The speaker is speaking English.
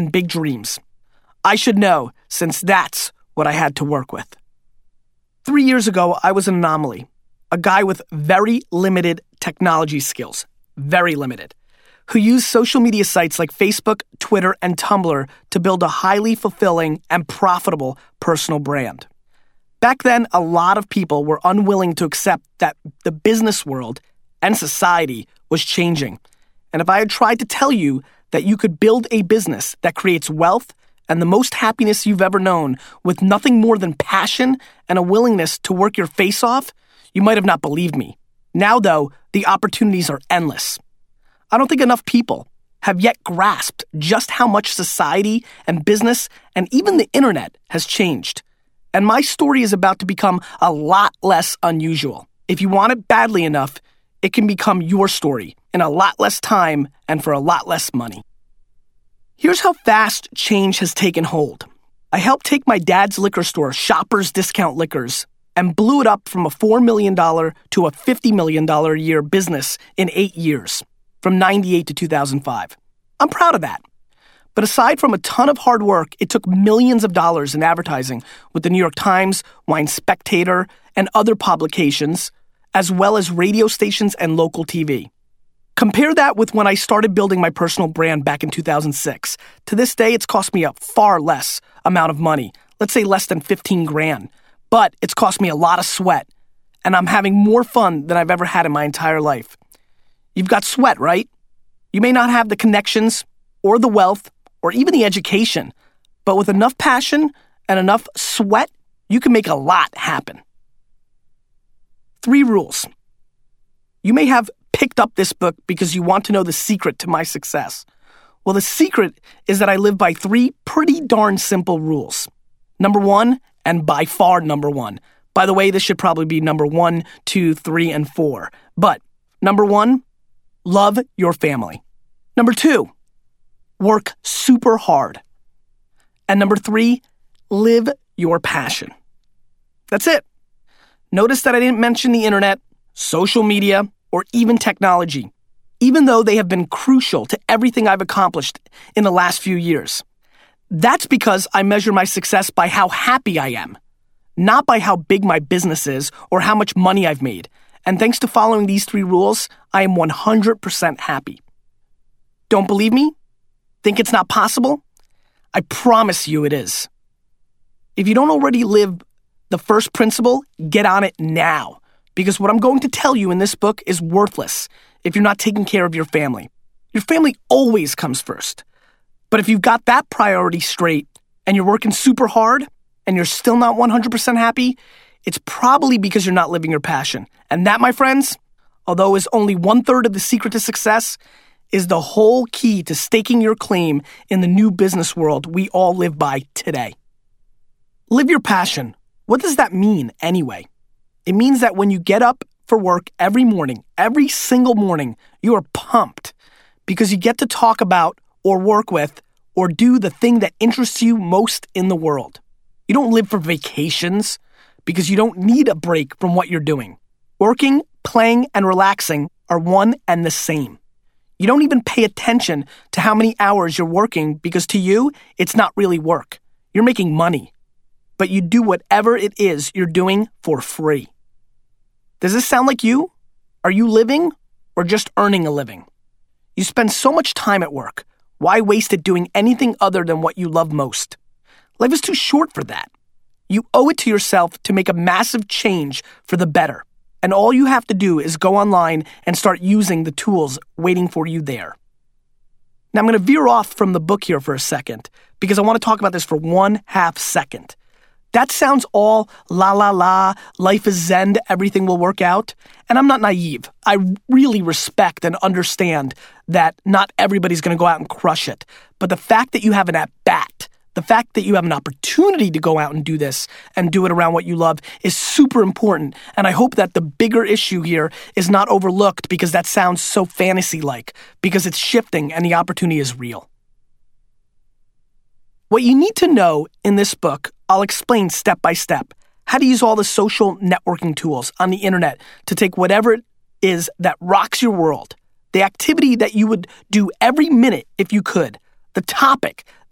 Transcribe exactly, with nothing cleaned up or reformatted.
and big dreams. I should know, since that's what I had to work with. Three years ago, I was an anomaly, a guy with very limited technology skills, very limited, who used social media sites like Facebook, Twitter, and Tumblr to build a highly fulfilling and profitable personal brand. Back then, a lot of people were unwilling to accept that the business world and society was changing. And if I had tried to tell you that you could build a business that creates wealth and the most happiness you've ever known with nothing more than passion and a willingness to work your face off, you might have not believed me. Now, though, the opportunities are endless. I don't think enough people have yet grasped just how much society and business and even the internet has changed. And my story is about to become a lot less unusual. If you want it badly enough, it can become your story in a lot less time and for a lot less money. Here's how fast change has taken hold. I helped take my dad's liquor store, Shoppers Discount Liquors, and blew it up from a four million dollars to a fifty million dollars a year business in eight years, from ninety-eight to two thousand five. I'm proud of that. But aside from a ton of hard work, it took millions of dollars in advertising with the New York Times, Wine Spectator, and other publications, as well as radio stations and local T V. Compare that with when I started building my personal brand back in two thousand six. To this day, it's cost me a far less amount of money. Let's say less than fifteen grand. But it's cost me a lot of sweat, and I'm having more fun than I've ever had in my entire life. You've got sweat, right? You may not have the connections or the wealth or even the education, but with enough passion and enough sweat, you can make a lot happen. Three rules. You may have picked up this book because you want to know the secret to my success. Well, the secret is that I live by three pretty darn simple rules. Number one, and by far number one. By the way, this should probably be number one, two, three, and four. But number one, love your family. Number two, work super hard. And number three, live your passion. That's it. Notice that I didn't mention the internet, social media, or even technology, even though they have been crucial to everything I've accomplished in the last few years. That's because I measure my success by how happy I am, not by how big my business is or how much money I've made. And thanks to following these three rules, I am one hundred percent happy. Don't believe me? Think it's not possible? I promise you it is. If you don't already live the first principle, get on it now. Because what I'm going to tell you in this book is worthless if you're not taking care of your family. Your family always comes first. But if you've got that priority straight and you're working super hard and you're still not one hundred percent happy, it's probably because you're not living your passion. And that, my friends, although is only one third of the secret to success, is the whole key to staking your claim in the new business world we all live by today. Live your passion. What does that mean anyway? It means that when you get up for work every morning, every single morning, you are pumped because you get to talk about or work with or do the thing that interests you most in the world. You don't live for vacations because you don't need a break from what you're doing. Working, playing, and relaxing are one and the same. You don't even pay attention to how many hours you're working because to you, it's not really work. You're making money. But you do whatever it is you're doing for free. Does this sound like you? Are you living or just earning a living? You spend so much time at work. Why waste it doing anything other than what you love most? Life is too short for that. You owe it to yourself to make a massive change for the better. And all you have to do is go online and start using the tools waiting for you there. Now I'm going to veer off from the book here for a second because I want to talk about this for one half second. That sounds all la la la, life is zen, everything will work out. And I'm not naive. I really respect and understand that not everybody's going to go out and crush it. But the fact that you have an at-bat, the fact that you have an opportunity to go out and do this and do it around what you love is super important. And I hope that the bigger issue here is not overlooked because that sounds so fantasy-like, because it's shifting and the opportunity is real. What you need to know in this book, I'll explain step by step how to use all the social networking tools on the internet to take whatever it is that rocks your world, the activity that you would do every minute if you could, the topic